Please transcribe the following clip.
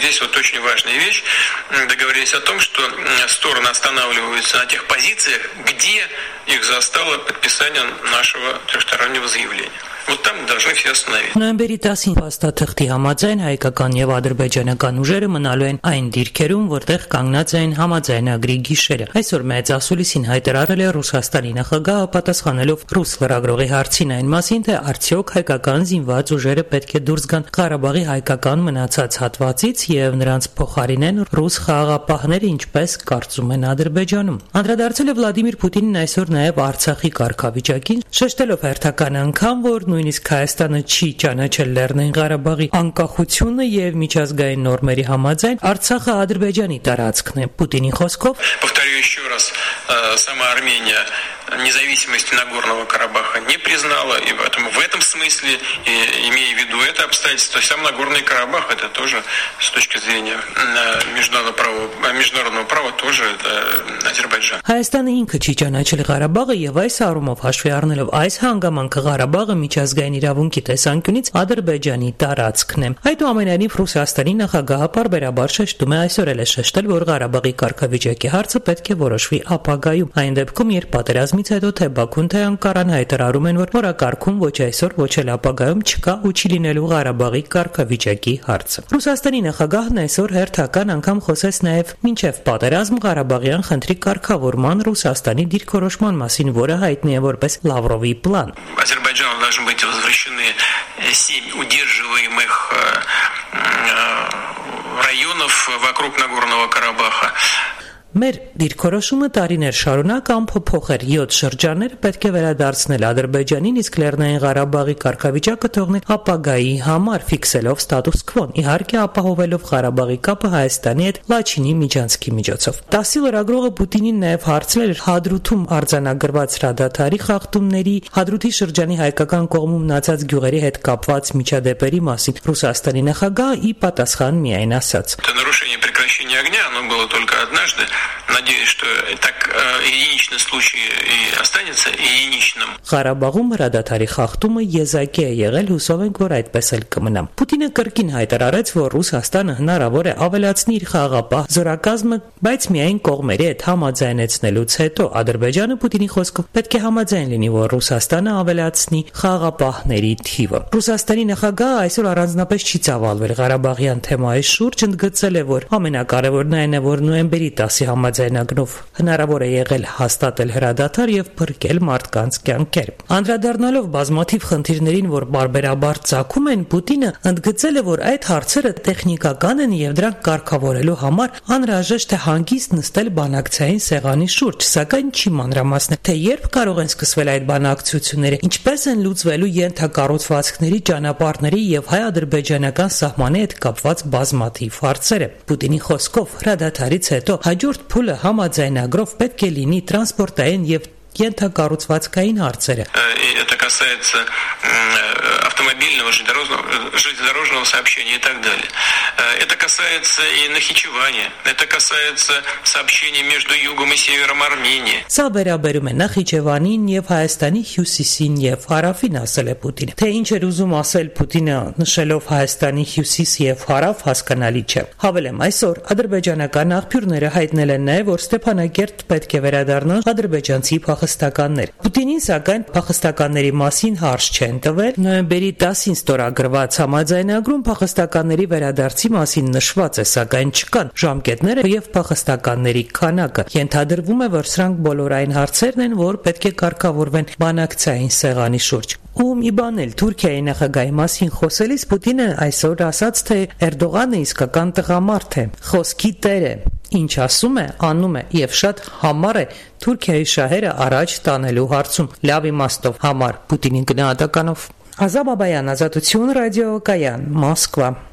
здесь вот очень важная вещь. Договорились о том, что стороны останавливаются на тех позициях, где их застало подписание нашего трехстороннего заявления. Вот там должны все остановиться. Նոյեմբերի 10-ին փաստաթղթի համաձայն հայկական եւ ադրբեջանական ուժերը մնալու են այն դիրքերում, որտեղ կանգնած են համաձայնագրի գիշերը։ Այսօր մեծ ասուլիսին հայտարարել է Ռուսաստանի նախագահը, պատասխանելով ռուս լրագրողի հարցին այն մասին, թե արդյոք հայկական զինված ուժերը պետք է դուրս գան Ղարաբաղի հայկական մնացած հատվածից եւ նրանց փոխարինեն ռուս խաղաղապահները, ինչպես կարծում են Ադրբեջանում։ Անդրադարձել է Վլադիմիր Պուտինին այսօր նաեւ Արցախի կարգավիճակին, շեշտելով հերթական անգամ, որ նույնիսկ Հայաստանը չի ճանաչել Լեռնային Ղարաբաղի անկախությունը եւ միջազգային նորմերի համաձայն Արցախը Ադրբեջանի տարածքն է։ Պուտինի խոսքով Повторю еще раз, сама Армения независимость Нагорного Карабаха не признала, и поэтому в этом смысле, имея в виду это обстоятельство, сам Нагорный Карабах это тоже с точки зрения международного права тоже это Ադրբեջան։ Հայաստանը ինքը չի ճանաչել Ղարաբաղը եւ այս առումով հաշվի առնելով այս հանգամանքը Ղարաբաղը միջազգային իրավունքի տեսանկյունից Ադրբեջանի տարածքն է։ Այդուամենայնիվ Ռուսաստանի նախագահը պարբերաբար շեշտում է, այսօր էլ է շեշտել, որ Ղարաբաղի կարգավիճակի հարցը պետք է որոշվի ապագայում, այն դեպքում, երբ պատերազմից հետո թե Բաքուն թե Անկարան հայտարարում են, որ նորակարգում ոչ այսօր, ոչ էլ ապագայում չկա ու չի լինելու Ղարաբաղի կարգավիճակի հարցը։ Ռուսաստանի նախագահն այսօր հերթական անգամ խոսեց նաև մինչև պատերազմ Ղարաբաղյան խնդրի կարգավորման Ռուսաստանի դիրքորոշման մասին, որը հայտնի է որպես Լավրովի պլան։ Ադրբեջану должны быть возвращены 7 удерживаемых районов вокруг Нагорного Карабаха. Մեր դիրքորոշումը տարիներ շարունակ անփոփոխ էր 7 շրջաններ պետք է վերադարձնել Ադրբեջանին, իսկ Լեռնային Ղարաբաղի կարգավիճակը թողնել ապագայի համար ֆիքսելով ստատուս քվոն, իհարկե ապահովելով Ղարաբաղի կապը Հայաստանի հետ Լաչինի միջանցքի միջոցով։ 10-ի լրագրողը Պուտինին նաև հարցրել էր Հադրութում արձանագրված հրադադարի խախտումների, Հադրութի շրջանի հայկական կողմում մնացած գյուղերի հետ կապված միջադեպերի մասին։ Ռուսաստանի նախագահը ի պատասխան միայն ասաց. Нарушение прекращения огня, оно было только однажды. Надеюсь, что так единичный случай и останется единичным. Ղարաբաղում հրադադարի խախտումը եզակի է եղել, հուսով ենք, որ այդպես էլ կմնա։ Պուտինը կրկին հայտարարեց, որ Ռուսաստանը հնարավոր է ավելացնի իր խաղաղապահ զորակազմը, բայց միայն կողմերի հետ համաձայնեցնելուց հետո Ադրբեջանը Պուտինի խոսքով պետք է համաձայն լինի, որ Ռուսաստանը ավելացնի խաղաղապահների թիվը։ Ռուսաստանի նախագահը այսօր առանձնապես չի ծավալվել Ղարաբաղյան թեմայի շուրջ, ընդգծել է, որ ամենակարևորն այն է, որ նոյեմբերի 10-ի համաձայնագրով հնարավոր է եղել հաստատել հրադադար եւ փրկել մարդկանց կյանքեր։ Անդրադառնալով բազմաթիվ խնդիրներին, որ բարբերաբար ծագում են, Պուտինը ընդգծել է, որ այդ հարցերը տեխնիկական են եւ դրանք կարգավորելու համար անհրաժեշտ է հանգիստ նստել բանակցային սեղանի շուրջ, սակայն չի մանրամասնել, թե երբ կարող են սկսվել այդ բանակցությունները, ինչպես են լուծվելու ենթակառուցվածքների, ճանապարհների եւ հայ-ադրբեջանական սահմանի հետ կապված բազմաթիվ հարցերը։ Պուտինի խոսքով հրադադարից հետո հաջորդ փուլը համաձայնագրով պետք է լինի տրանսպորտային եւ ենթակառուցվածքային հարցերը։ Это касается автомобильного, железнодорожного сообщения и так далее. Это касается и Нахичевани, это касается сообщений между югом и севером Армении. Սա վերաբերում է Նախիջևանին եւ Հայաստանի հյուսիսին եւ հարավին, ասել է Պուտինը։ Թե ինչ էր ուզում ասել Պուտինը նշելով Հայաստանի հյուսիս եւ հարավ, հասկանալի չէ։ Հավելեմ, այսօր ադրբեջանական աղբյուրները հայտնել են նաեւ, որ Ստեփանագերտ պետք է վերադառնան ադրբեջանցի փախստականներ։ Պուտինին սակայն փախստականների մասին հարց չեն տվել։ Նոյեմբերի 10-ին ստորագրված համաձայնագրում փախստականների վերադարձի մասին նշված է, սակայն չկան ժամկետները եւ փախստականների քանակը։ Ենթադրվում է, որ սրանք բոլորային հարցերն են, որ պետք է կարգավորվեն բանակցային սեղանի շուրջ։ Ու մի բան էլ Թուրքիայի նախագահի մասին խոսելիս Պուտինը այսօր ասաց, թե Էրդողանը իսկական տղամարդ է, խոսքի տեր է, ինչ ասում է, անում է եւ շատ համառ է Թուրքիայի շահերը առաջ տանելու հարցում։ Լավ իմաստով համառ Պուտինի գնահատականով։ Ազատ Բաբայան, Ազատություն ռադիո Կայան, Մոսկվա։